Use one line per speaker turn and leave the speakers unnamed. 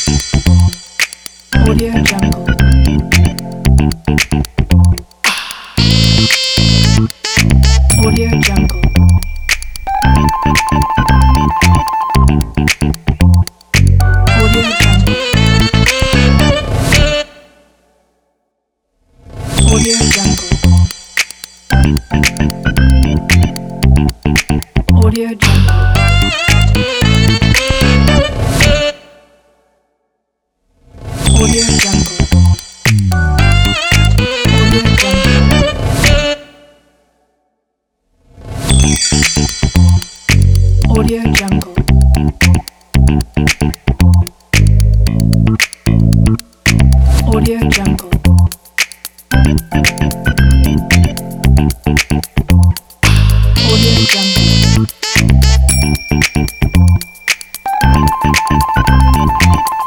Audio Jungle. Audio Jungle. Audio Jungle. Audio Jungle. Audio Jungle. Audio Jungle. Audio Jungle. Audio Jungle. Audio Jungle.